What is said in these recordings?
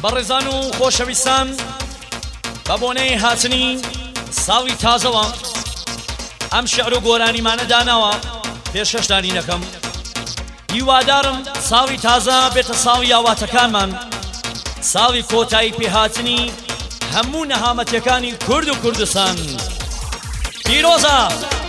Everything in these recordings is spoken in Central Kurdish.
بەڕێزان و خۆشەویستان بە بۆنەی هاتنی ساڵی تازەوە ئەم شێعر و گۆرانیمانە داناوە پێشکەشدانینەکەم. هیوادارم ساڵی تازە بێتە ساڵی یاواتەکانمان، ساڵی کۆتایی پێهاتنی هەموو نەهامەتیەکانی کورد و کوردستان. پیرۆزە!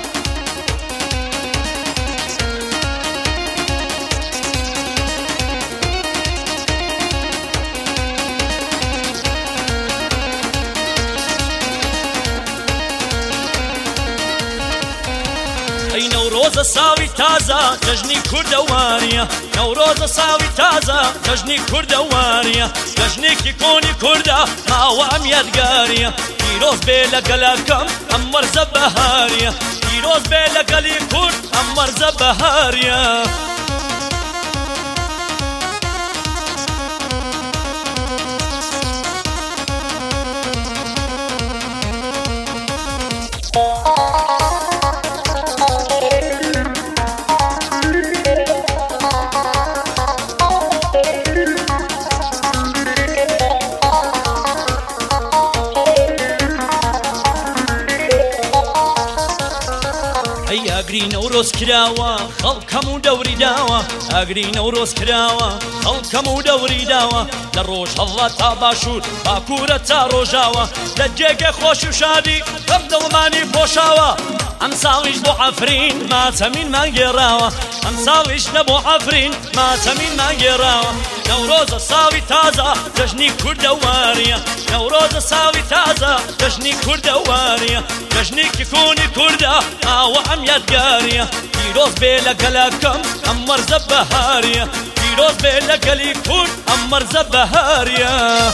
نەورۆزە ساڵی تازە جەژنی کوردەوانیە، نەورۆزە ساڵی تازە جەژنی کوردەوانیە، جەژنێکی کۆنی کوردە ماوە ئەم یادگاریە. پیرۆز بێ لەگەلەکەم ئەم وەرزە بەهاریە، پیرۆز بێ لەگەلی کورد ئەم وەرزە بەهاریە. ئەگری نەورۆز کراوە خەڵکەم و دەوری داوە، ئەگری نەورۆز کراوە خەڵکەم و دەوری داوە، لە ڕۆژهەڵات تا باشوور باکوورە تا ڕۆژاوە، لە جێگە خۆش و شادی بەم دڵمانی پۆشاوە. ئەم ساڵیش بۆ عەفرین ماتەمینمان گێڕاوە، ئەم ساڵیش نەبۆ عەفرین ماتەمینمان گێڕاوە. نەورۆزە ساڵی تازە جەژنی کوردەوانیە، نەورۆزە ساڵی تازە جەژنی کوردەوانیە، جەژنێکی کۆنی کوردە ماوە ئەم یادگاریە. پیرۆز بێ لەگەلەکەم ئەم وەرزە بەهاریە، پیرۆز بێ لەگەلی کورد ئەم وەرزە بەهاریە.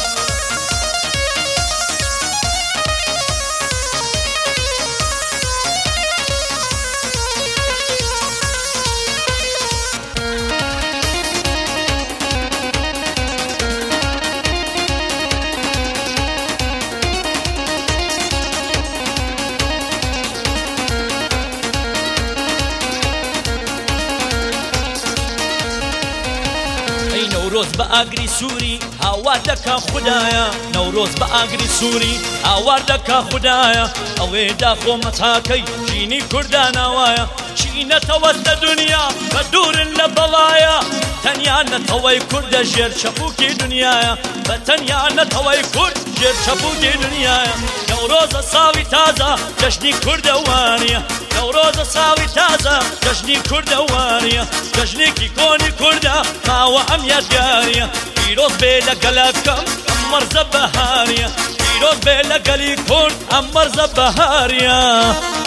نەورۆز بە ئاگری سووری هاوار دەکا خودایە، نەورۆز بە ئاگری سووری هاوار دەکا خودایە. ئەوێ داخۆمە تاکەی ژینی کورداناوایە، چینەتەوەت لە دنیا بە دوورن لە بەڵایە. تەنیا نەتەوەی کوردە ژێر چەپووکی دنیایە، بە تەنیا نەتەوەی کورد ژێر چەپووکی دنیایە. نەورۆزە ساڵی تازە جەژنی کوردەوانیە، نەورۆزە ساڵی تازە جەژنی کوردەوانیە، جەژنێکی کۆنی کوردە ماوە ئەم یادگاریە. پیرۆز بێ لەگەلەکەم ئەم وەرزە بەهاریە، پیرۆز بێ لەگەلی کورد ئەم وەرزە بەهاریە.